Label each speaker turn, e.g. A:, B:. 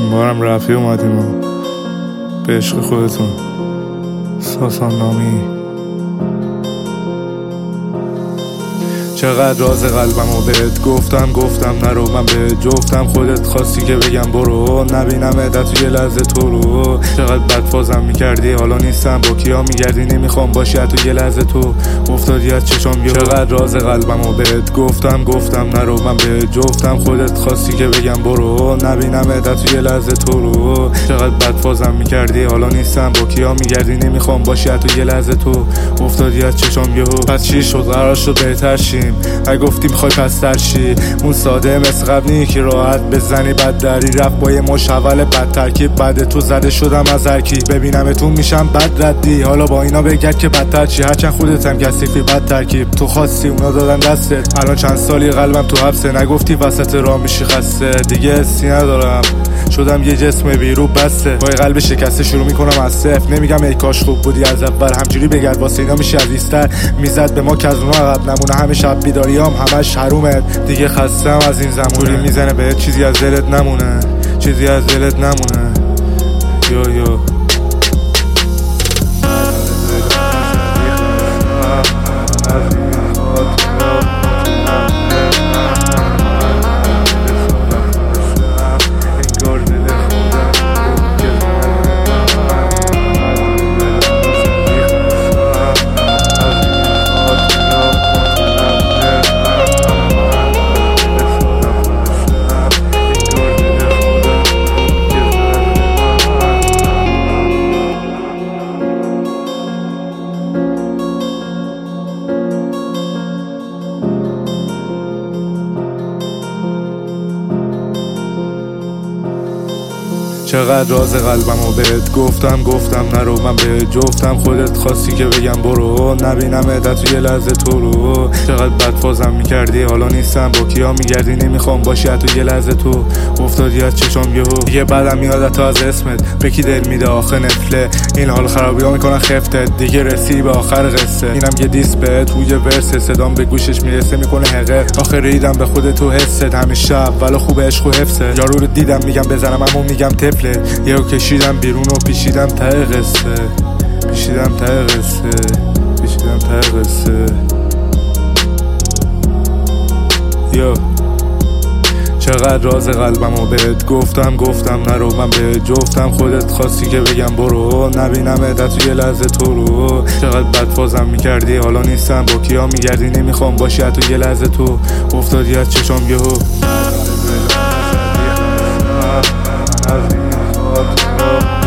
A: این بارم رفی اومدیم و به عشق خودتون. ساسان نامی. چقدر راز قلبمو بهت گفتم نرو، من به جفتم. خودت خواستی که بگم برو، نبینم توی یه لحظه تو رو. چقدر بدفازم میکردی، حالا نیستم. با کیا میگردی نمیخوام باشی توی یه لحظه تو افتادی از چشام. چقدر راز قلبمو بهت گفتم نرو، من به جفتم. خودت خواستی که بگم برو، نبینم توی یه لحظه تو رو. چقدر بدفازم میکردی، حالا نیستم. با کیا میگردی نمیخوام باشی توی یه لحظه تو افتادی از چشام. پس چی شد؟ قرار شد بهتر شیم. نگفتی میخوای پستر شی. اون ساده مثل قبل نی که راحت بزنی بد دری. رفت با یه مشاول بد ترکیب، بعد تو زده شدم از هرکی. ببینمتون میشم بد ردی، حالا با اینا بگرد که بدتر چی. هرچند خودتم کثیفی بد ترکیب. تو خواستی اونا دادن دستت، الان چند سالی قلبم تو حبسه. نگفتی وسط راه میشی خسته، دیگه حسی ندارم. شدم یه جسم بیرو بسته، با قلب شکسته شروع میکنم از صفر. نمیگم ای کاش خوب بودی از اول، همجوری بگرد واسه اینا میشه عزیزتر. میزد به ما که از اونا عقب نمونه، همه شب بیداریام همش حرومت. دیگه خستم از این زمونه، میزنه بهت چیزی از دلت نمونه، چیزی از دلت نمونه. یو چقدر راز قلبمو بهت گفتم نرو، من به جفتم. خودت خواستی که بگم برو، نبینم توی یه لحظه تو رو. چقدر بدفازم میکردی، حالا نیستم. با کیا میگردی نمیخوام باشی توی یه لحظه تو افتادی از چشام. دیگه بعدم میاد تو از اسمت، به کی دل میده آخه نفله. این حال خرابی ها میکنن خفتت، دیگه رسی به آخر قصه. اینم یه دیس بهت روی ورس، صدام به گوشش میرسه میکنه حقه. آخه ریدم به خودت تو حست، همیشه اول خوب عشق و حفظه. یارو رو دیدم میگم بزنم اما میگم تفله. یهو کشیدم بیرون و پیشیدم ته قصه. یو چقدر راز قلبمو بهت گفتم نرو، من به جفتم. خودت خواستی که بگم برو، نبینم توی یه لحظه تو رو. چقدر بدفازم میکردی، حالا نیستم. با کیا میگردی نمیخوام باشی توی یه لحظه تو افتادی از چشام. یهو